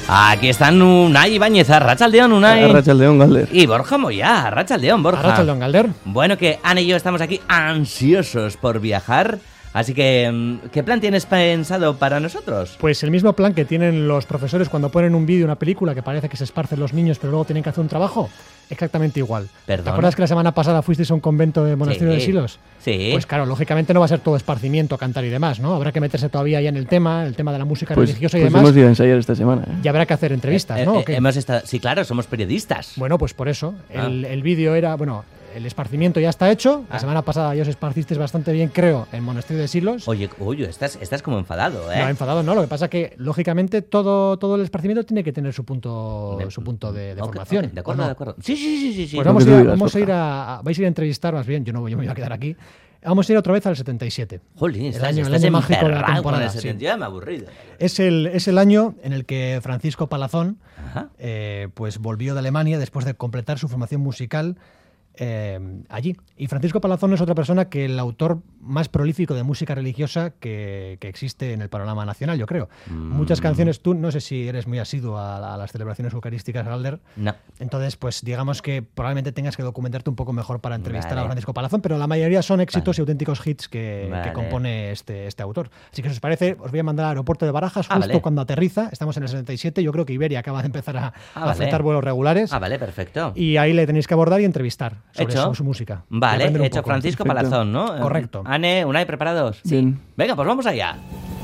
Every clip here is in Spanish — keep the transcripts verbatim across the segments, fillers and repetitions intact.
Aquí están Unai Ibáñez, Arratsaldeon, Unai. Arratsaldeon, Galder. Y Borja Moyá, Arratsaldeon, Borja. Arratsaldeon, Galder. Bueno, que Ana y yo estamos aquí ansiosos por viajar. Así que, ¿qué plan tienes pensado para nosotros? Pues el mismo plan que tienen los profesores cuando ponen un vídeo, una película, que parece que se esparcen los niños, pero luego tienen que hacer un trabajo. Exactamente igual. ¿Perdón? ¿Te acuerdas que la semana pasada fuisteis a un convento de Monasterio Sí. de Silos? Sí. Pues claro, lógicamente no va a ser todo esparcimiento, cantar y demás, ¿no? Habrá que meterse todavía ya en el tema, el tema de la música Pues, religiosa y pues demás. hemos ido a ensayar esta semana. ¿eh? Y habrá que hacer entrevistas, Eh, ¿no? eh, ¿O qué? hemos estado... Sí, claro, somos periodistas. Bueno, pues por eso. Ah. El, el vídeo era, bueno, el esparcimiento ya está hecho. La Ah. semana pasada ya os esparcisteis bastante bien, creo, en Monasterio de Silos. Oye, oye, estás, estás como enfadado, ¿eh? No, enfadado no. Lo que pasa es que, lógicamente, todo, todo el esparcimiento tiene que tener su punto, De- su punto de, de Ok, formación. ok, de acuerdo, ¿o no? de acuerdo. Sí, sí, sí, sí. sí. Pues Lo vamos, que a tú ir, a, digas, vamos a ir Borja. a, a- vais a ir a entrevistar, más bien, yo no, voy- yo me voy a quedar aquí. Vamos a ir otra vez al setenta y siete. Jolín, el estás, año, el estás año mágico de la emperrado con temporada. el sí. setenta. Ya me he aburrido. Es el, es el año en el que Francisco Palazón Ajá. eh, pues volvió de Alemania después de completar su formación musical eh, allí. Y Francisco Palazón es otra persona que el autor más prolífico de música religiosa que, que existe en el panorama nacional, yo creo. Mm. Muchas canciones, tú no sé si eres muy asiduo a, a las celebraciones eucarísticas, Galder. No. Entonces, pues digamos que probablemente tengas que documentarte un poco mejor para entrevistar Vale. a Francisco Palazón, pero la mayoría son éxitos Vale. y auténticos hits que, Vale. que compone este, este autor. Así que si os parece, os voy a mandar al aeropuerto de Barajas Ah, justo vale. cuando aterriza. Estamos en el setenta y siete, yo creo que Iberia acaba de empezar a, Ah, a vale. ofertar vuelos regulares. Ah, vale, perfecto. Y ahí le tenéis que abordar y entrevistar sobre Hecho. su, su música. Y Vale, aprender un hecho poco. Francisco Perfecto. Palazón, ¿no? Correcto. Ane, Unai, ¿preparados? Bien. Venga, pues vamos allá.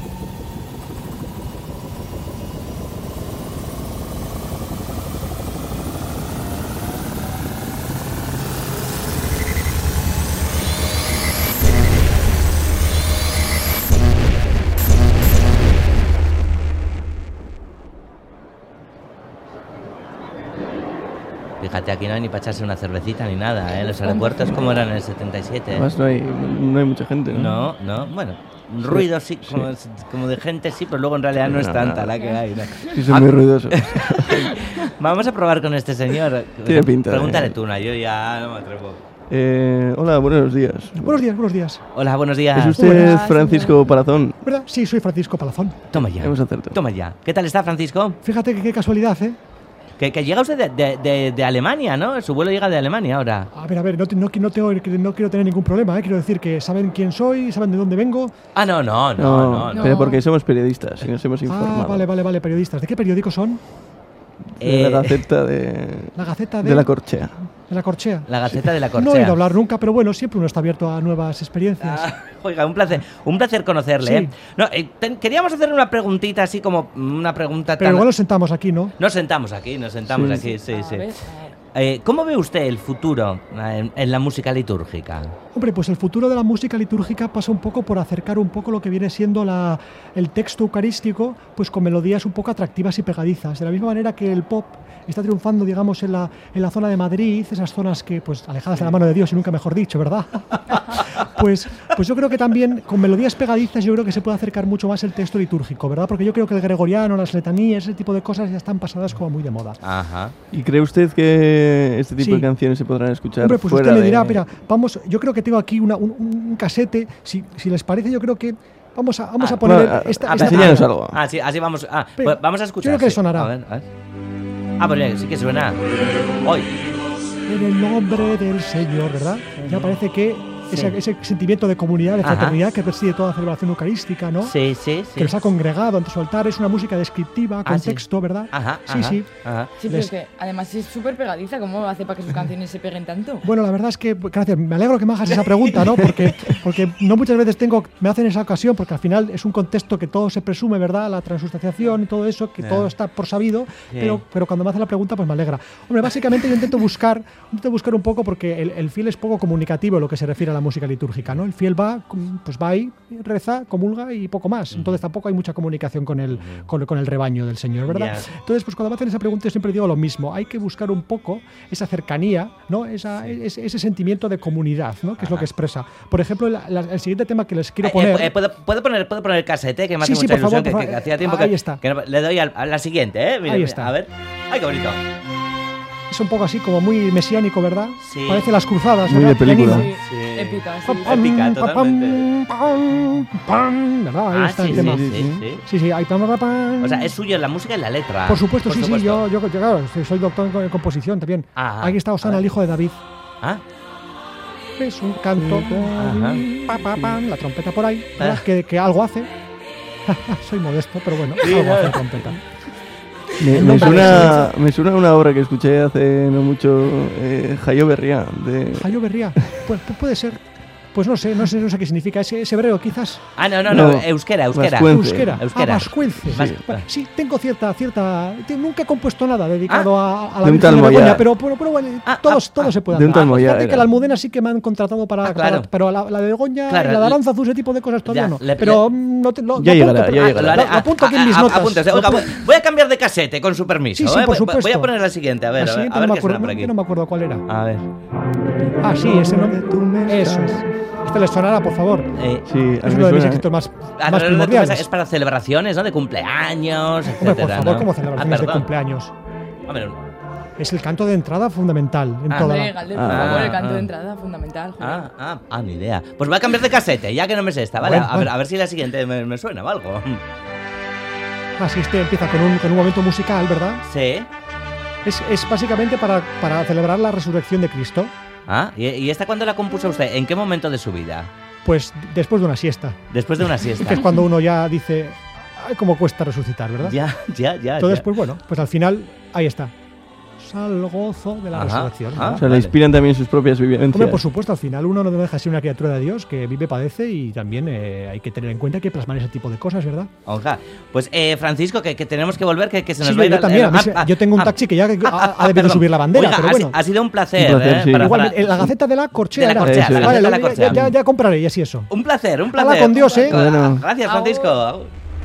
Fíjate, aquí no hay ni para echarse una cervecita ni nada, ¿eh? Los aeropuertos como eran en el setenta y siete, ¿eh? Además no hay, no hay mucha gente, ¿no? No, no, bueno, ruido sí, sí. como, como de gente sí, pero luego en realidad no es No, tanta no. la que hay, ¿no? Sí, son Ah, muy ruidosos. Vamos a probar con este señor. Tiene pinta de- Pregúntale tú, Una, yo ya no me atrevo. Eh, hola, buenos días. Buenos días, buenos días. Hola, buenos días. ¿Es usted Buenas, Francisco Palazón? ¿Verdad? Sí, soy Francisco Palazón. Toma ya. Hemos acertado. Toma ya. ¿Qué tal está, Francisco? Fíjate que qué casualidad, ¿eh? Que, que llega usted de, de- de- de Alemania, ¿no? Su vuelo llega de Alemania ahora. A ver, a ver, no, te- no, no, tengo, no quiero tener ningún problema, ¿eh? Quiero decir que saben quién soy, saben de dónde vengo. Ah, no, no, no, no. no. pero porque somos periodistas y nos hemos informado. Ah, vale, vale, vale, periodistas. ¿De qué periódico son? De Eh, la Gaceta de, La Gaceta de, de la Corchea. de la Corchea. La Gaceta de la No he Corchea. oído hablar nunca, pero bueno, siempre uno está abierto a nuevas experiencias. Ah, oiga, un placer, un placer conocerle, Sí. ¿eh? No, eh, ten- queríamos hacerle una preguntita así como una pregunta pero tan... igual nos sentamos aquí, ¿no? Nos sentamos aquí, nos sentamos Sí. aquí, sí, A sí. ver, Eh, ¿Cómo ve usted el futuro eh, en, en la música litúrgica? Hombre, pues el futuro de la música litúrgica pasa un poco por acercar un poco lo que viene siendo la, el texto eucarístico, pues con melodías un poco atractivas y pegadizas. De la misma manera que el pop está triunfando, digamos, en la, en la zona de Madrid, esas zonas que, pues, alejadas de la mano de Dios y nunca mejor dicho, ¿verdad? pues, pues yo creo que también con melodías pegadizas yo creo que se puede acercar mucho más el texto litúrgico, ¿verdad? Porque yo creo que el gregoriano, las letanías, ese tipo de cosas ya están pasadas como muy de moda. Ajá. ¿Y cree usted que este tipo Sí. de canciones se podrán escuchar Hombre, pues fuera usted me dirá, de... mira, vamos, yo creo que tengo aquí una- un, un casete, si, si les parece, yo creo que vamos a, vamos Ah, a poner va, a- esta, a esta- ver, enséñanos algo. Ah, sí, así vamos. Ah, Pero, pues vamos a escuchar. yo creo que sí. sonará. A ver, a ver. Ah, pues mira, sí que suena. Hoy. En el nombre del Señor, ¿verdad? Ya parece que ese, ese sentimiento de comunidad, de Ajá. fraternidad que preside toda celebración eucarística, ¿no? Sí, sí, sí. Que los ha congregado ante su altar, es una música descriptiva, con Ah, sí. texto, ¿verdad? Ajá, Sí, ajá, sí. ajá. sí, pero Les- que además es súper pegadiza. ¿Cómo hace para que sus canciones se peguen tanto? Bueno, la verdad es que, gracias, me alegro que me hagas esa pregunta, ¿no? Porque, porque no muchas veces tengo, me hacen esa ocasión, porque al final es un contexto que todo se presume, ¿verdad? La transustanciación y todo eso, que Ya. todo está por sabido, Sí. pero, pero cuando me hacen la pregunta, pues me alegra. Hombre, básicamente yo intento buscar, intento buscar un poco, porque el, el fiel es poco comunicativo en lo que se refiere a la música litúrgica, ¿no? El fiel va, pues va ahí, reza, comulga y poco más. Entonces tampoco hay mucha comunicación con el, con, con el rebaño del Señor, ¿verdad? Ya. Entonces, pues cuando me hacen esa pregunta yo siempre digo lo mismo. Hay que buscar un poco esa cercanía, ¿no? Esa, ese, ese sentimiento de comunidad, ¿no? Que es lo Ajá. que expresa. Por ejemplo, la- la- el siguiente tema que les quiero Eh, poner... eh, eh, ¿puedo, puedo poner, ¿Puedo poner el casete? Que me hace Sí, sí, mucha por favor, ilusión. que- por que, favor. que hacía tiempo Ahí que, está. que no- le doy al- a la siguiente, ¿eh? Mira, Ahí mira, está. A ver. ¡Ay, qué bonito! Es un poco así, como muy mesiánico, ¿verdad? Sí. Parece las cruzadas, Muy ¿verdad? de película. Pianino. Sí, Sí. épica, sí. Pam, sí. pam, Épica, pam, totalmente. pam, pam, ¿verdad? Ahí Ah, está sí, el sí, tema. sí, Sí, sí. Sí, sí, hay pam, pam, pam. O sea, es suyo la música y la letra. Por supuesto, sí, supuesto. sí, yo, yo, yo, claro, soy doctor en composición también. Ajá. Aquí está Osana, A ver. el hijo de David. Ah, Es un canto, Ajá. pa, pa, pam, la trompeta por ahí, ¿verdad? Ah. que, que algo hace. Soy modesto, pero bueno, Sí, algo no. hace la trompeta. Me, El me nombre suena, me suena una obra que escuché hace no mucho, eh, Jayo Berria, de... Jayo Berría, pues, pues puede ser. Pues no sé, no sé, no sé qué significa. ¿Es, es hebreo, quizás? ah no, no, no, No. euskera, euskera. Vascuence. Euskera. Euskera. Ah, vascuence. Vas- Sí. Bueno, sí, tengo cierta, cierta. te- Nunca he compuesto nada dedicado a, a la De un Virgen tal de Begoña, Moya. pero, pero, pero bueno, Ah, todos, ah, todo ah, se puede de un hacer. tal Moya Fíjate que era. la Almudena sí que me han contratado para. Ah, claro. para- pero la, la de Begoña Claro, y la de le- Aranzazu, ese tipo de cosas todavía Ya, no. le- pero mm, lo, te- lo- Ya lo llegará, apunto, ya pero- llegará. lo- Lo haré. lo apunto aquí en Ah, mis ah, notas. apúntese. Oiga, voy, voy a cambiar de casete, con su permiso. Sí, sí, ¿eh? por Voy- Voy a supuesto. poner la siguiente, a ver, La a ver, siguiente a ver no me qué suena acuerdo, por aquí. yo no me acuerdo cuál era. A ver. Ah, sí, ese nombre. Eso es. Este les sonará, por favor. Eh, Sí, a Es mí uno me de mis suena, éxitos más, alrededor más de tu mesa primordiales. es para celebraciones, ¿no? De cumpleaños, etcétera. Hombre, por favor, ¿no? como Ah, celebraciones de perdón. cumpleaños. Hombre, Es el canto de entrada fundamental en Ah. toda Hombre, la... Galder, por Ah, favor, el ah. canto de entrada, fundamental. joder. ah, ah, ah, ni idea. Pues voy a cambiar de casete, ya que no me sé esta, ¿vale? Bueno, a, ver, bueno. a ver si la siguiente me, me suena o algo. Así este empieza con un, con un momento musical, ¿verdad? Sí. Es, es básicamente para, para celebrar la resurrección de Cristo. Ah, ¿y, y esta cuándo la compuso usted? ¿En qué momento de su vida? Pues después de una siesta. Después de una siesta. Que es cuando uno ya dice, ay, cómo cuesta resucitar, ¿verdad? Ya, ya, ya. Entonces, ya. pues bueno, pues al final, ahí está. Al gozo de la Ajá, resurrección. ah. ¿verdad? O sea, Vale. le inspiran también sus propias vivencias. Hombre, por supuesto, al final uno no deja de ser una criatura de Dios que vive, padece y también eh, hay que tener en cuenta que plasmar ese tipo de cosas, ¿verdad? Ojalá. Pues, eh, Francisco, que, que tenemos que volver, que, que se nos Sí, va a yo, ir yo el- también. el- a mí ah, se- ah, yo tengo un ah, taxi que ya ha, ah, ah, ha debido perdón. subir la bandera, Oiga, pero ha, bueno. si- ha sido un placer, Un placer, ¿eh? sí. Para- Igual, para- en la Gaceta de la Corchea. De la era. Corchea, Eso la es. Vale, Gaceta de la ya- Corchea. ya, ya compraré y así eso. Un placer, un Hala, placer. con Dios, ¿eh? Bueno. Gracias, Agur. Francisco.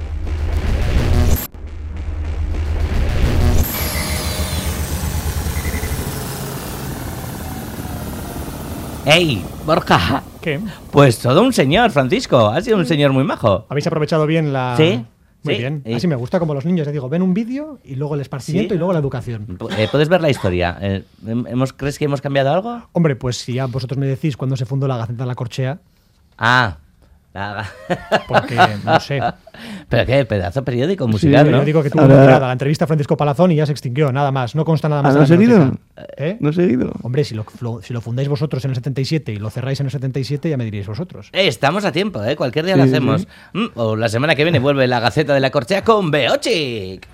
¡Ey, Borja! ¿Qué? Pues todo un señor, Francisco. Ha sido un señor muy majo. ¿Habéis aprovechado bien la...? Sí, Muy sí. bien. Y- Así me gusta como los niños. Les digo, ven un vídeo y luego el esparcimiento Sí. y luego la educación. Eh, ¿Puedes ver la historia? Eh, ¿hemos, ¿Crees que hemos cambiado algo? Hombre, pues si ya vosotros me decís cuándo se fundó la Gaceta de la Corchea, Ah, la- porque no sé. pero qué pedazo de periódico musical, Sí, ¿no? Yo digo que tuvo Ahora- una tirada, la entrevista a Francisco Palazón y ya se extinguió, nada más. No consta nada más. ¿Ah, de no la ha seguido? hemeroteca. ¿Eh? No he seguido. Hombre, si lo, lo- si lo fundáis vosotros en el setenta y siete y lo cerráis en el setenta y siete, ya me diréis vosotros. Eh, Estamos a tiempo, ¿eh? Cualquier día Sí, lo hacemos. sí. Mm, o la semana que viene vuelve la Gaceta de la Corchea con Beochic.